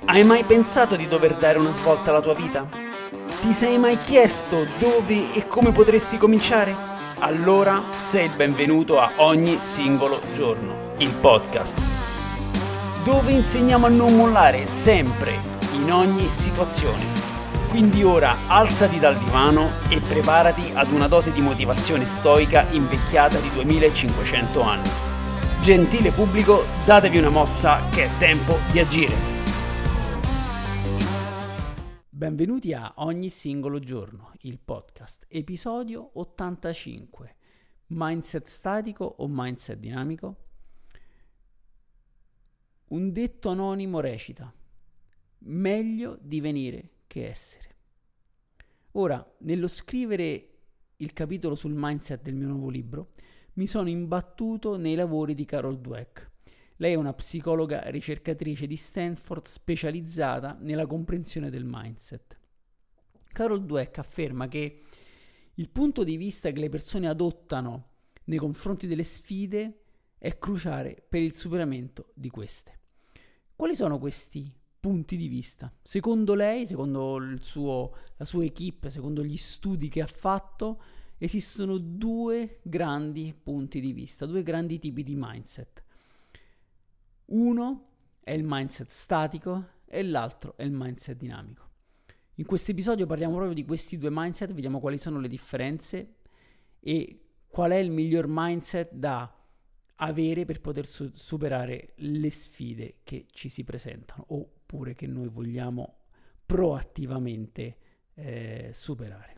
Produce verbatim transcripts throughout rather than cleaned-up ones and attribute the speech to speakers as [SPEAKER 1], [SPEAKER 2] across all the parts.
[SPEAKER 1] Hai mai pensato di dover dare una svolta alla tua vita? Ti sei mai chiesto dove e come potresti cominciare? Allora sei il benvenuto a Ogni Singolo Giorno, il podcast, dove insegniamo a non mollare sempre, in ogni situazione. Quindi ora alzati dal divano e preparati ad una dose di motivazione stoica invecchiata di duemilacinquecento anni. Gentile pubblico, datevi una mossa che è tempo di agire. Benvenuti a Ogni Singolo Giorno, il podcast, episodio ottantacinque. Mindset statico o mindset dinamico? Un detto anonimo recita: meglio divenire che essere. Ora, nello scrivere il capitolo sul mindset del mio nuovo libro, mi sono imbattuto nei lavori di Carol Dweck. Lei è una psicologa ricercatrice di Stanford specializzata nella comprensione del mindset. Carol Dweck afferma che il punto di vista che le persone adottano nei confronti delle sfide è cruciale per il superamento di queste. Quali sono questi punti di vista? Secondo lei, secondo il suo, la sua equipe, secondo gli studi che ha fatto, esistono due grandi punti di vista, due grandi tipi di mindset. Uno è il mindset statico e l'altro è il mindset dinamico. In questo episodio parliamo proprio di questi due mindset, vediamo quali sono le differenze e qual è il miglior mindset da avere per poter su- superare le sfide che ci si presentano oppure che noi vogliamo proattivamente eh, superare.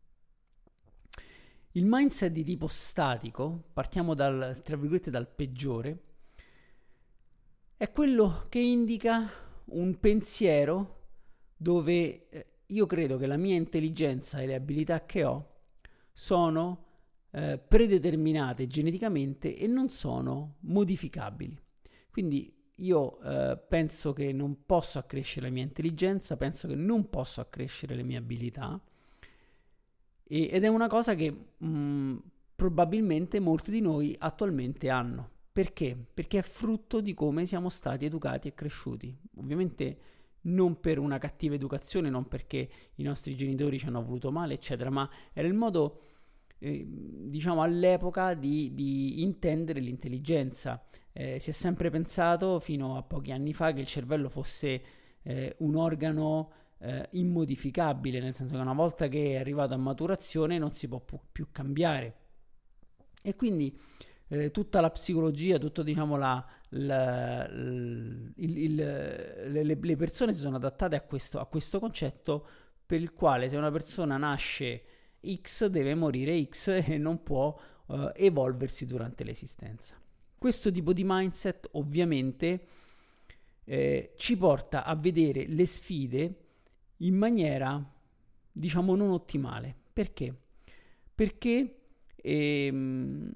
[SPEAKER 1] Il mindset di tipo statico, partiamo dal, tra virgolette, dal peggiore, è quello che indica un pensiero dove eh, io credo che la mia intelligenza e le abilità che ho sono eh, predeterminate geneticamente e non sono modificabili. Quindi io eh, penso che non posso accrescere la mia intelligenza, penso che non posso accrescere le mie abilità e, ed è una cosa che mh, probabilmente molti di noi attualmente hanno. Perché? Perché è frutto di come siamo stati educati e cresciuti. Ovviamente non per una cattiva educazione, non perché i nostri genitori ci hanno voluto male, eccetera, ma era il modo, eh, diciamo, all'epoca di, di intendere l'intelligenza. Eh, si è sempre pensato, fino a pochi anni fa, che il cervello fosse eh, un organo eh, immodificabile, nel senso che una volta che è arrivato a maturazione non si può pu- più cambiare. E quindi Eh, tutta la psicologia, tutto diciamo la, la, il, il, le, le persone si sono adattate a questo, a questo concetto per il quale se una persona nasce X deve morire X e non può uh, evolversi durante l'esistenza. Questo tipo di mindset ovviamente eh, ci porta a vedere le sfide in maniera diciamo non ottimale. Perché? Perché ehm,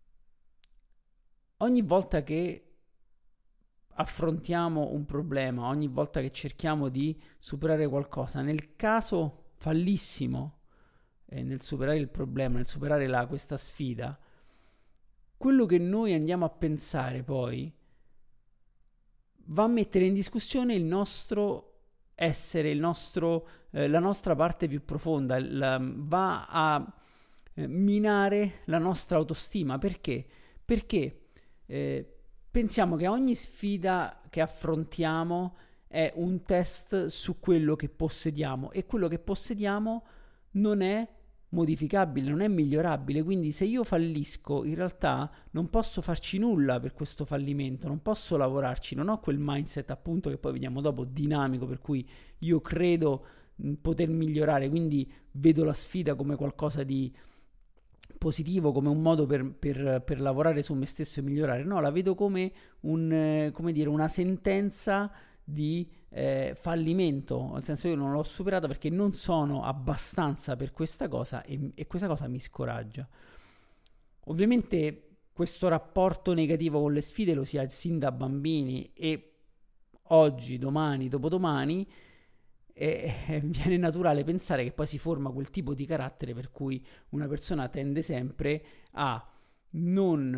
[SPEAKER 1] ogni volta che affrontiamo un problema, ogni volta che cerchiamo di superare qualcosa, nel caso fallissimo eh, nel superare il problema, nel superare la, questa sfida, quello che noi andiamo a pensare poi va a mettere in discussione il nostro essere, il nostro, eh, la nostra parte più profonda, la, va a eh, minare la nostra autostima. Perché? Perché Eh, pensiamo che ogni sfida che affrontiamo è un test su quello che possediamo e quello che possediamo non è modificabile, non è migliorabile. Quindi se io fallisco, in realtà non posso farci nulla per questo fallimento, non posso lavorarci, non ho quel mindset appunto che poi vediamo dopo dinamico, per cui io credo mh, poter migliorare, quindi vedo la sfida come qualcosa di positivo, come un modo per, per, per lavorare su me stesso e migliorare. No, la vedo come un, eh, come dire, una sentenza di eh, fallimento, nel senso io non l'ho superata perché non sono abbastanza per questa cosa e, e questa cosa mi scoraggia. Ovviamente questo rapporto negativo con le sfide lo si ha sin da bambini e oggi, domani, dopodomani e, e viene naturale pensare che poi si forma quel tipo di carattere per cui una persona tende sempre a non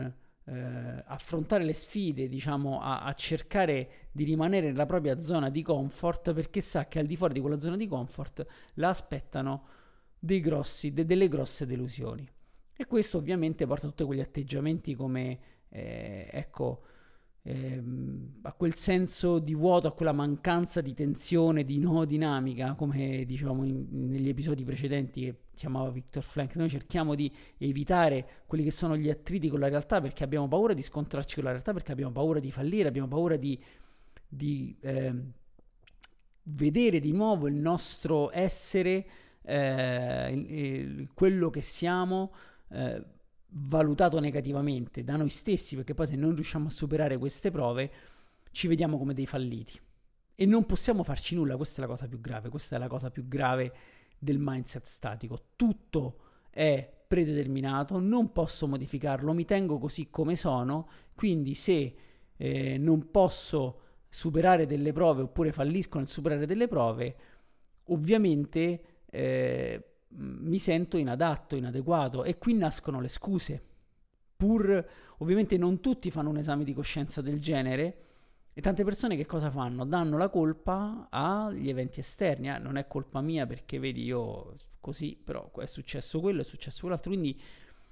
[SPEAKER 1] eh, affrontare le sfide, diciamo, a, a cercare di rimanere nella propria zona di comfort, perché sa che al di fuori di quella zona di comfort la aspettano dei grossi, de, delle grosse delusioni. E questo ovviamente porta a tutti quegli atteggiamenti come, eh, ecco, ehm, a quel senso di vuoto, a quella mancanza di tensione, di no dinamica, come dicevamo in, negli episodi precedenti che chiamava Viktor Frankl. Noi cerchiamo di evitare quelli che sono gli attriti con la realtà perché abbiamo paura di scontrarci con la realtà, perché abbiamo paura di fallire, abbiamo paura di, di eh, vedere di nuovo il nostro essere, eh, il, il, quello che siamo, eh, valutato negativamente da noi stessi, perché poi se non riusciamo a superare queste prove ci vediamo come dei falliti e non possiamo farci nulla. Questa è la cosa più grave, questa è la cosa più grave del mindset statico. Tutto è predeterminato, non posso modificarlo, mi tengo così come sono, quindi se eh, non posso superare delle prove oppure fallisco nel superare delle prove, ovviamente eh, mi sento inadatto, inadeguato, e qui nascono le scuse. Pur ovviamente non tutti fanno un esame di coscienza del genere, e tante persone che cosa fanno? Danno la colpa agli eventi esterni. Ah, non è colpa mia perché vedi io così, però è successo quello, è successo quell'altro, quindi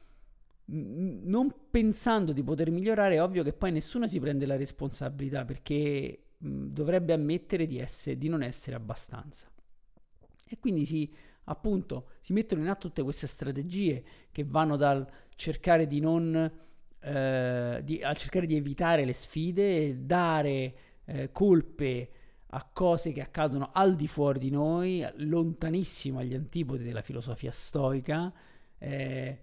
[SPEAKER 1] n- non pensando di poter migliorare, è ovvio che poi nessuno si prende la responsabilità, perché mh, dovrebbe ammettere di, essere, di non essere abbastanza. E quindi si appunto si mettono in atto tutte queste strategie che vanno dal cercare di non eh, di, al cercare di evitare le sfide, dare eh, colpe a cose che accadono al di fuori di noi, lontanissimo agli antipodi della filosofia stoica. eh,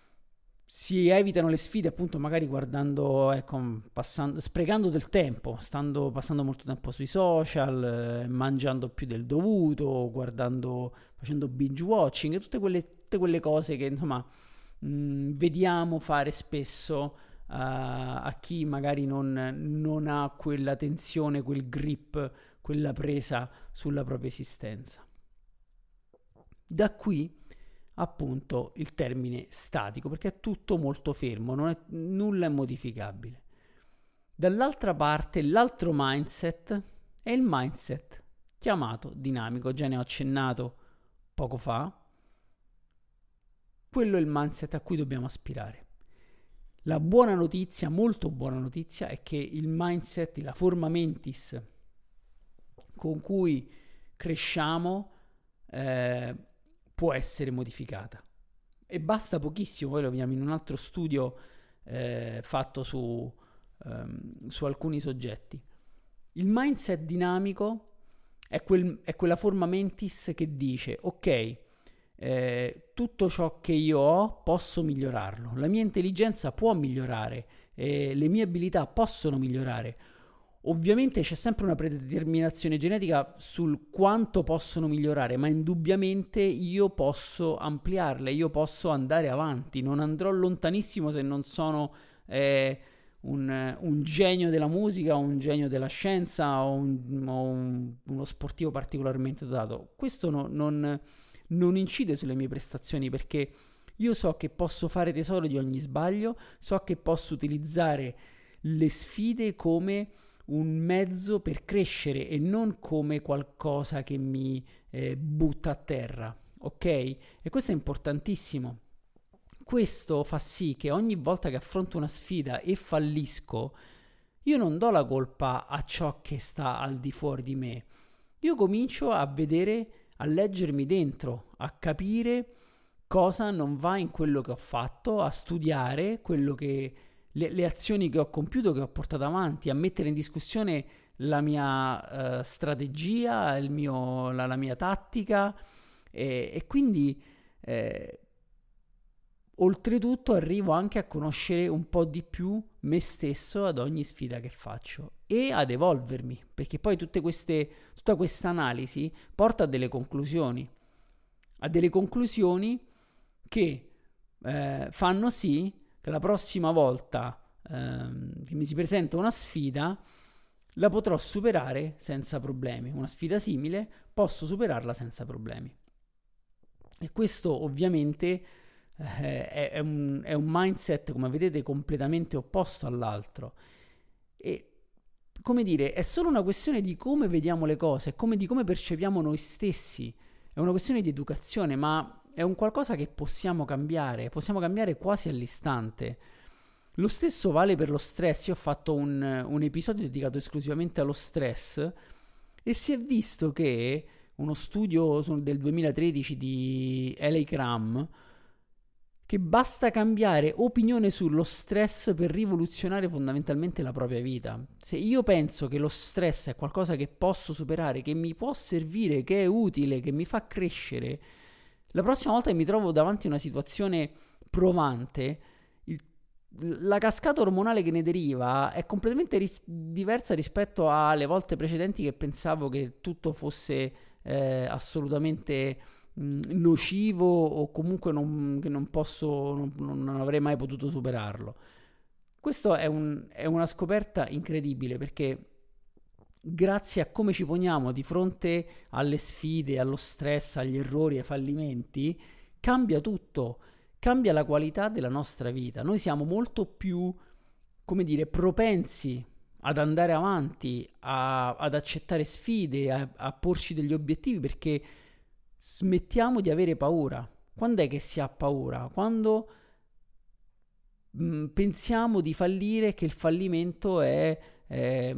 [SPEAKER 1] si evitano le sfide appunto magari guardando, ecco, passando, sprecando del tempo, stando, passando molto tempo sui social, eh, mangiando più del dovuto, guardando, facendo binge watching, tutte quelle, tutte quelle cose che insomma mh, vediamo fare spesso uh, a chi magari non, non ha quella tensione, quel grip, quella presa sulla propria esistenza. Da qui appunto il termine statico, perché è tutto molto fermo, non è, nulla è modificabile. Dall'altra parte, l'altro mindset è il mindset chiamato dinamico. Già ne ho accennato poco fa. Quello è il mindset a cui dobbiamo aspirare. La buona notizia, molto buona notizia, è che il mindset, la forma mentis con cui cresciamo eh, può essere modificata, e basta pochissimo. Poi lo vediamo in un altro studio eh, fatto su, um, su alcuni soggetti. Il mindset dinamico è, quel, è quella forma mentis che dice ok, eh, tutto ciò che io ho posso migliorarlo, la mia intelligenza può migliorare, eh, le mie abilità possono migliorare. Ovviamente c'è sempre una predeterminazione genetica sul quanto possono migliorare, ma indubbiamente io posso ampliarle, io posso andare avanti, non andrò lontanissimo se non sono eh, un, un genio della musica, un genio della scienza o, un, o un, uno sportivo particolarmente dotato. Questo no, non, non incide sulle mie prestazioni, perché io so che posso fare tesoro di ogni sbaglio, so che posso utilizzare le sfide come un mezzo per crescere e non come qualcosa che mi eh, butta a terra, ok? E questo è importantissimo. Questo fa sì che ogni volta che affronto una sfida e fallisco, io non do la colpa a ciò che sta al di fuori di me. Io comincio a vedere, a leggermi dentro, a capire cosa non va in quello che ho fatto, a studiare quello che Le, le azioni che ho compiuto, che ho portato avanti, a mettere in discussione la mia uh, strategia, il mio, la, la mia tattica, e, e quindi eh, oltretutto arrivo anche a conoscere un po' di più me stesso ad ogni sfida che faccio e ad evolvermi, perché poi tutte queste, tutta questa analisi porta a delle conclusioni, a delle conclusioni che eh, fanno sì che la prossima volta ehm, che mi si presenta una sfida la potrò superare senza problemi. Una sfida simile posso superarla senza problemi. E questo ovviamente eh, è, è un, è un mindset, come vedete, completamente opposto all'altro. E come dire, è solo una questione di come vediamo le cose, come di come percepiamo noi stessi. È una questione di educazione, ma è un qualcosa che possiamo cambiare, possiamo cambiare quasi all'istante. Lo stesso vale per lo stress. Io ho fatto un, un episodio dedicato esclusivamente allo stress e si è visto che uno studio del duemilatredici di L A Cram, che basta cambiare opinione sullo stress per rivoluzionare fondamentalmente la propria vita. Se io penso che lo stress è qualcosa che posso superare, che mi può servire, che è utile, che mi fa crescere, la prossima volta che mi trovo davanti a una situazione provante, il, la cascata ormonale che ne deriva è completamente ris- diversa rispetto alle volte precedenti che pensavo che tutto fosse eh, assolutamente nocivo o comunque non, che non posso, non, non avrei mai potuto superarlo. Questo è, un, è una scoperta incredibile, perché grazie a come ci poniamo di fronte alle sfide, allo stress, agli errori, ai fallimenti, cambia tutto, cambia la qualità della nostra vita. Noi siamo molto più, come dire, propensi ad andare avanti, a, ad accettare sfide, a, a porci degli obiettivi, perché smettiamo di avere paura. Quando è che si ha paura? Quando mh, pensiamo di fallire, che il fallimento è, è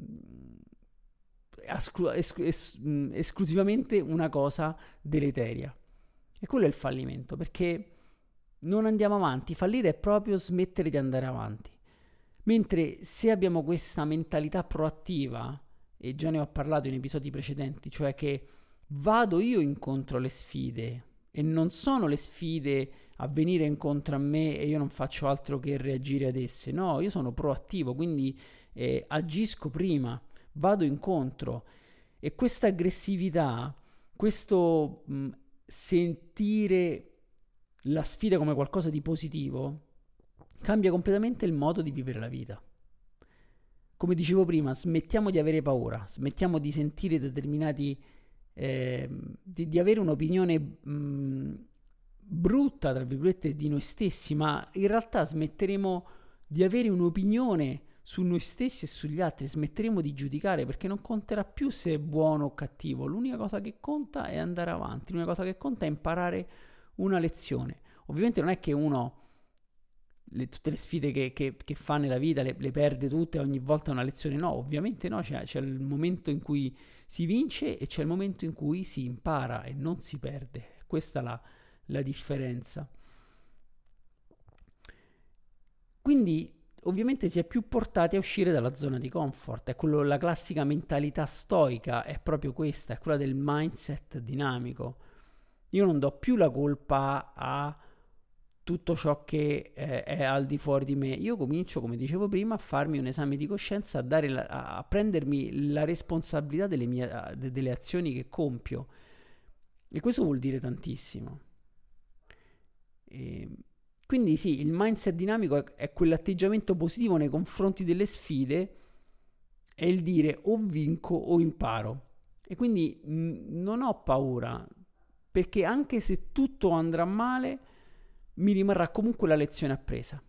[SPEAKER 1] esclu- es- es- mh, esclusivamente una cosa deleteria. E quello è il fallimento, perché non andiamo avanti. Fallire è proprio smettere di andare avanti. Mentre se abbiamo questa mentalità proattiva, e già ne ho parlato in episodi precedenti, cioè che vado io incontro alle sfide e non sono le sfide a venire incontro a me e io non faccio altro che reagire ad esse. No, io sono proattivo, quindi eh, agisco prima, vado incontro. E questa aggressività, questo mh, sentire la sfida come qualcosa di positivo, cambia completamente il modo di vivere la vita. Come dicevo prima, smettiamo di avere paura, smettiamo di sentire determinati Eh, di, di avere un'opinione mh, brutta, tra virgolette, di noi stessi, ma in realtà smetteremo di avere un'opinione su noi stessi e sugli altri, smetteremo di giudicare, perché non conterà più se è buono o cattivo. L'unica cosa che conta è andare avanti, l'unica cosa che conta è imparare una lezione. Ovviamente non è che uno le, tutte le sfide che, che, che fa nella vita le, le perde tutte, ogni volta una lezione. No, ovviamente no, c'è, c'è il momento in cui si vince e c'è il momento in cui si impara e non si perde. Questa è la, la differenza. Quindi ovviamente si è più portati a uscire dalla zona di comfort. È quello, la classica mentalità stoica è proprio questa, è quella del mindset dinamico. Io non do più la colpa a tutto ciò che eh, è al di fuori di me. Io comincio, come dicevo prima, a farmi un esame di coscienza, a, dare la, a prendermi la responsabilità delle mie de, delle azioni che compio. E questo vuol dire tantissimo. E quindi sì, il mindset dinamico è, è quell'atteggiamento positivo nei confronti delle sfide, è il dire o vinco o imparo. E quindi mh, non ho paura, perché anche se tutto andrà male, mi rimarrà comunque la lezione appresa.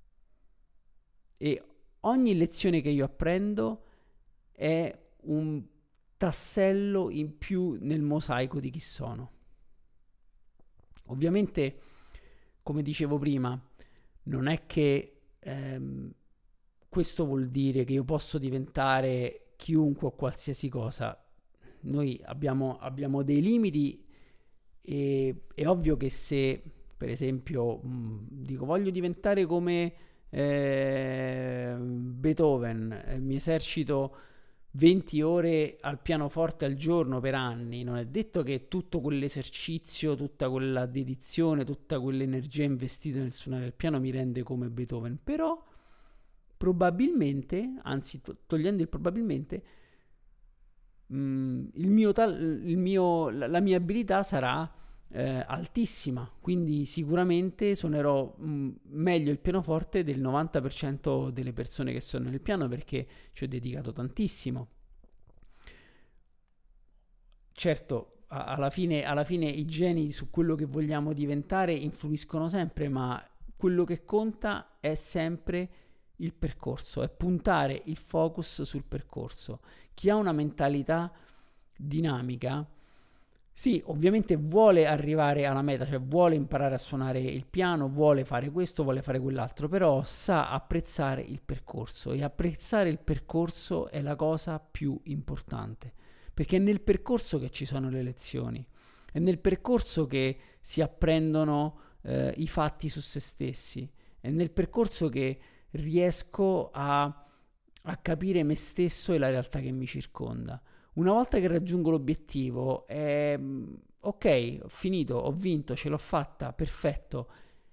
[SPEAKER 1] E ogni lezione che io apprendo è un tassello in più nel mosaico di chi sono. Ovviamente, come dicevo prima, non è che ehm, questo vuol dire che io posso diventare chiunque o qualsiasi cosa. Noi abbiamo, abbiamo dei limiti e è ovvio che se, per esempio, mh, dico voglio diventare come eh, Beethoven, eh, mi esercito venti ore al pianoforte al giorno per anni, non è detto che tutto quell'esercizio, tutta quella dedizione, tutta quell'energia investita nel suonare il piano mi rende come Beethoven, però probabilmente, anzi to- togliendo il probabilmente, mh, il mio tal- il mio, la, la mia abilità sarà eh, altissima, quindi sicuramente suonerò mh, meglio il pianoforte del novanta per cento delle persone che suonano il piano, perché ci ho dedicato tantissimo. Certo, a- alla fine, alla fine i geni su quello che vogliamo diventare influiscono sempre, ma quello che conta è sempre il percorso, è puntare il focus sul percorso. Chi ha una mentalità dinamica, sì, ovviamente vuole arrivare alla meta, cioè vuole imparare a suonare il piano, vuole fare questo, vuole fare quell'altro, però sa apprezzare il percorso, e apprezzare il percorso è la cosa più importante, perché è nel percorso che ci sono le lezioni, è nel percorso che si apprendono eh, i fatti su se stessi, è nel percorso che riesco a, a capire me stesso e la realtà che mi circonda. Una volta che raggiungo l'obiettivo, è, ok, ho finito, ho vinto, ce l'ho fatta, perfetto,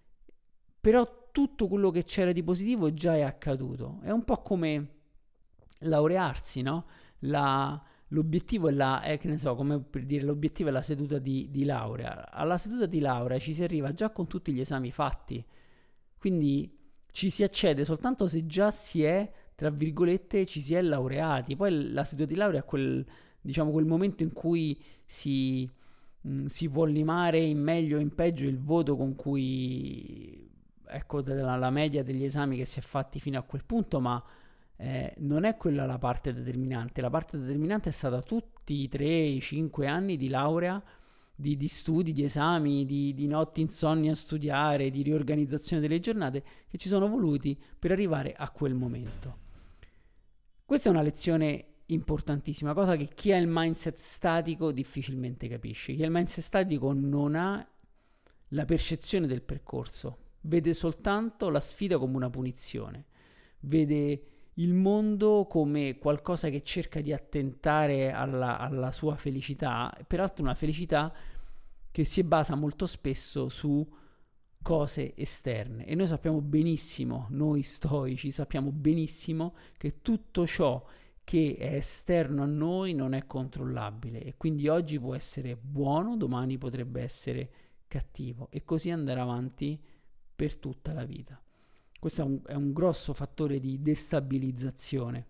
[SPEAKER 1] però tutto quello che c'era di positivo già è accaduto. È un po' come laurearsi, no? La, l'obiettivo è la, eh, che ne so, come per dire, l'obiettivo è la seduta di, di laurea. Alla seduta di laurea ci si arriva già con tutti gli esami fatti, quindi ci si accede soltanto se già si è, tra virgolette, ci si è laureati. Poi la seduta di laurea è quel, diciamo, quel momento in cui si, mh, si può limare in meglio o in peggio il voto con cui, ecco, la, la media degli esami che si è fatti fino a quel punto, ma eh, non è quella la parte determinante. La parte determinante è stata tutti i tre cinque anni di laurea, di, di studi, di esami, di, di notti insonni a studiare, di riorganizzazione delle giornate che ci sono voluti per arrivare a quel momento. Questa è una lezione importantissima, cosa che chi ha il mindset statico difficilmente capisce. Chi ha il mindset statico non ha la percezione del percorso, vede soltanto la sfida come una punizione, vede il mondo come qualcosa che cerca di attentare alla, alla sua felicità, peraltro una felicità che si basa molto spesso su cose esterne, e noi sappiamo benissimo, noi stoici sappiamo benissimo che tutto ciò che è esterno a noi non è controllabile, e quindi oggi può essere buono, domani potrebbe essere cattivo, e così andare avanti per tutta la vita. Questo è un, è un grosso fattore di destabilizzazione.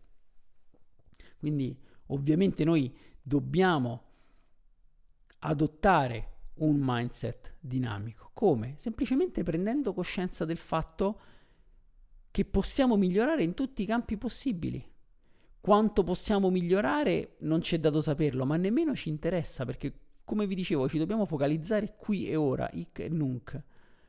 [SPEAKER 1] Quindi ovviamente noi dobbiamo adottare un mindset dinamico. Come? Semplicemente prendendo coscienza del fatto che possiamo migliorare in tutti i campi possibili. Quanto possiamo migliorare non c'è dato saperlo, ma nemmeno ci interessa, perché, come vi dicevo, ci dobbiamo focalizzare qui e ora, hic e nunc.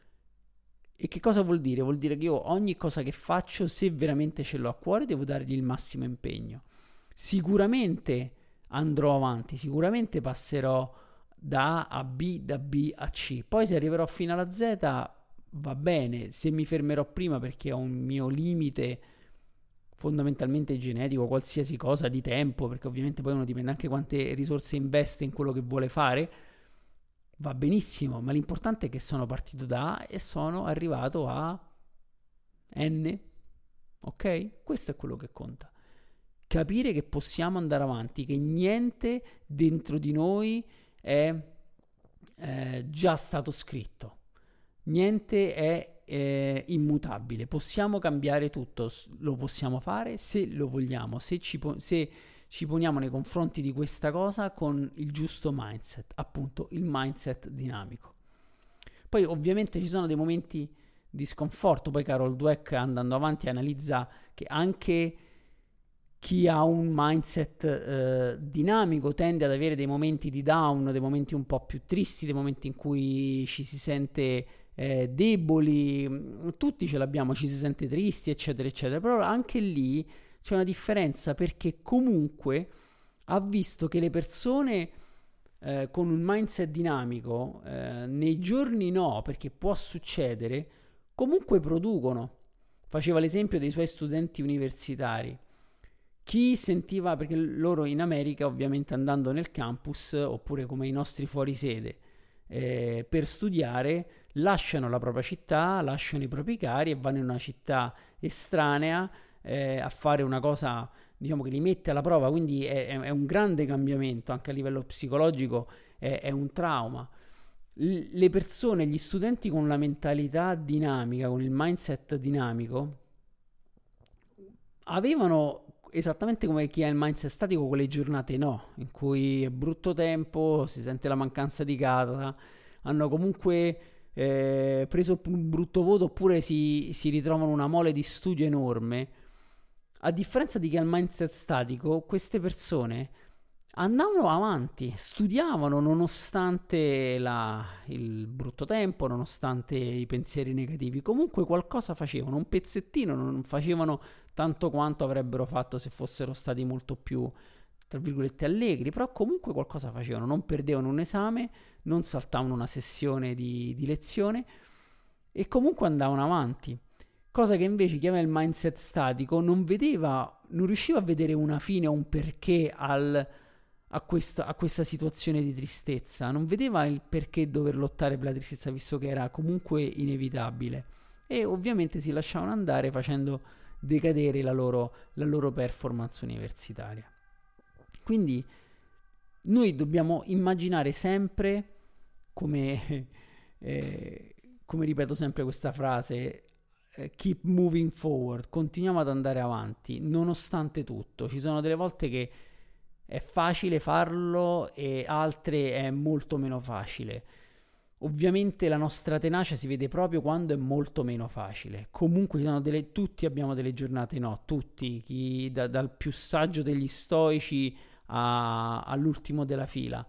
[SPEAKER 1] E che cosa vuol dire? Vuol dire che io ogni cosa che faccio, se veramente ce l'ho a cuore, devo dargli il massimo impegno. Sicuramente andrò avanti, sicuramente passerò da A a B, da B a C. Poi se arriverò fino alla Z va bene, se mi fermerò prima perché ho un mio limite fondamentalmente genetico, qualsiasi cosa, di tempo, perché ovviamente poi uno dipende anche quante risorse investe in quello che vuole fare, va benissimo, ma l'importante è che sono partito da A e sono arrivato a N, ok? Questo è quello che conta. Capire che possiamo andare avanti, che niente dentro di noi è eh, già stato scritto, niente è eh, immutabile, possiamo cambiare tutto, lo possiamo fare se lo vogliamo, se ci, po- se ci poniamo nei confronti di questa cosa con il giusto mindset, appunto il mindset dinamico. Poi ovviamente ci sono dei momenti di sconforto, poi Carol Dweck, andando avanti, analizza che anche chi ha un mindset eh, dinamico tende ad avere dei momenti di down, dei momenti un po' più tristi, dei momenti in cui ci si sente eh, deboli, tutti ce l'abbiamo, ci si sente tristi, eccetera, eccetera, però anche lì c'è una differenza, perché comunque ha visto che le persone eh, con un mindset dinamico, eh, nei giorni no, perché può succedere, comunque producono. Faceva l'esempio dei suoi studenti universitari. Chi sentiva, perché loro in America ovviamente andando nel campus, oppure come i nostri fuorisede, eh, per studiare, lasciano la propria città, lasciano i propri cari e vanno in una città estranea eh, a fare una cosa, diciamo, che li mette alla prova, quindi è, è un grande cambiamento, anche a livello psicologico è, è un trauma. L- le persone, gli studenti con la mentalità dinamica, con il mindset dinamico, avevano esattamente come chi ha il mindset statico, quelle giornate no, in cui è brutto tempo, si sente la mancanza di casa, hanno comunque eh, preso un brutto voto oppure si, si ritrovano una mole di studio enorme. A differenza di chi ha il mindset statico, queste persone andavano avanti, studiavano nonostante la, il brutto tempo, nonostante i pensieri negativi, comunque qualcosa facevano, un pezzettino, non facevano tanto quanto avrebbero fatto se fossero stati molto più, tra virgolette, allegri, però comunque qualcosa facevano, non perdevano un esame, non saltavano una sessione di, di lezione e comunque andavano avanti. Cosa che invece chi aveva il mindset statico non vedeva, non riusciva a vedere una fine o un perché al, a, questa, a questa situazione di tristezza, non vedeva il perché dover lottare per la tristezza visto che era comunque inevitabile e ovviamente si lasciavano andare facendo decadere la loro, la loro performance universitaria. Quindi noi dobbiamo immaginare sempre, come, eh, come ripeto sempre questa frase, keep moving forward, continuiamo ad andare avanti nonostante tutto. Ci sono delle volte che è facile farlo e altre è molto meno facile. Ovviamente la nostra tenacia si vede proprio quando è molto meno facile. Comunque ci sono delle, tutti abbiamo delle giornate no, tutti, chi, da, dal più saggio degli stoici a, all'ultimo della fila.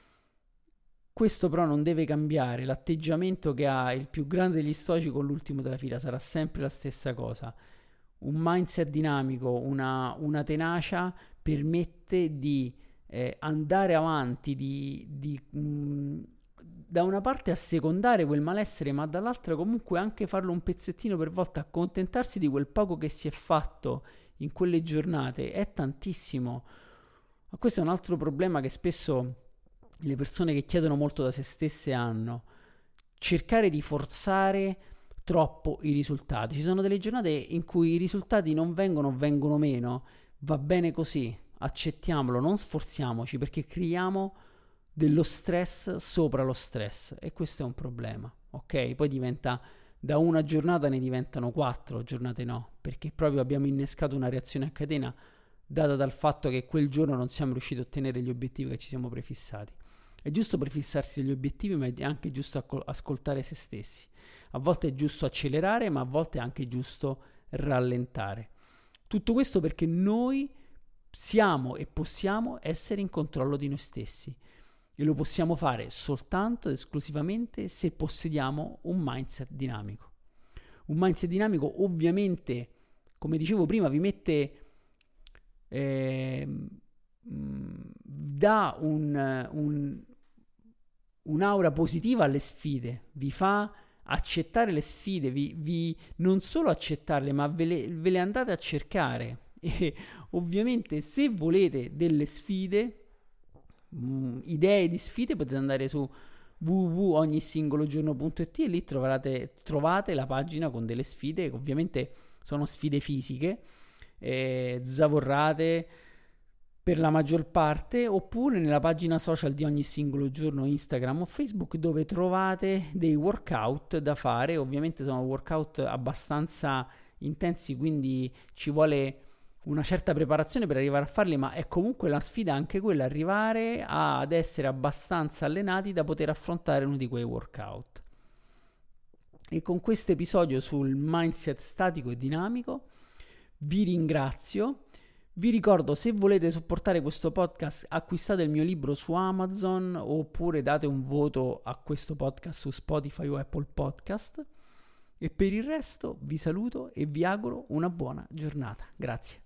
[SPEAKER 1] Questo però non deve cambiare, l'atteggiamento che ha il più grande degli stoici con l'ultimo della fila sarà sempre la stessa cosa. Un mindset dinamico, una, una tenacia permette di eh, andare avanti, di, di mh, da una parte assecondare quel malessere, ma dall'altra comunque anche farlo un pezzettino per volta, accontentarsi di quel poco che si è fatto in quelle giornate, è tantissimo. Ma questo è un altro problema che spesso le persone che chiedono molto da se stesse hanno: cercare di forzare troppo i risultati. Ci sono delle giornate in cui i risultati non vengono o vengono meno, va bene così, accettiamolo, non sforziamoci perché creiamo dello stress sopra lo stress e questo è un problema, ok? Poi diventa, da una giornata ne diventano quattro giornate no, perché proprio abbiamo innescato una reazione a catena data dal fatto che quel giorno non siamo riusciti a ottenere gli obiettivi che ci siamo prefissati. È giusto prefissarsi degli obiettivi, ma è anche giusto ascoltare se stessi. A volte è giusto accelerare, ma a volte è anche giusto rallentare. Tutto questo perché noi siamo e possiamo essere in controllo di noi stessi e lo possiamo fare soltanto ed esclusivamente se possediamo un mindset dinamico. Un mindset dinamico ovviamente, come dicevo prima, vi mette eh, dà un, un un'aura positiva alle sfide, vi fa accettare le sfide, vi, vi non solo accettarle, ma ve le, ve le andate a cercare. E ovviamente se volete delle sfide, mh, idee di sfide, potete andare su w w w punto ogni singolo giorno punto i t e lì trovate, trovate la pagina con delle sfide, che ovviamente sono sfide fisiche, eh, zavorrate per la maggior parte, oppure nella pagina social di ogni singolo giorno, Instagram o Facebook, dove trovate dei workout da fare. Ovviamente sono workout abbastanza intensi, quindi ci vuole una certa preparazione per arrivare a farli, ma è comunque la sfida anche quella, arrivare a, ad essere abbastanza allenati da poter affrontare uno di quei workout. E con questo episodio sul mindset statico e dinamico vi ringrazio. Vi ricordo, se volete supportare questo podcast, acquistate il mio libro su Amazon oppure date un voto a questo podcast su Spotify o Apple Podcast. E per il resto vi saluto e vi auguro una buona giornata. Grazie.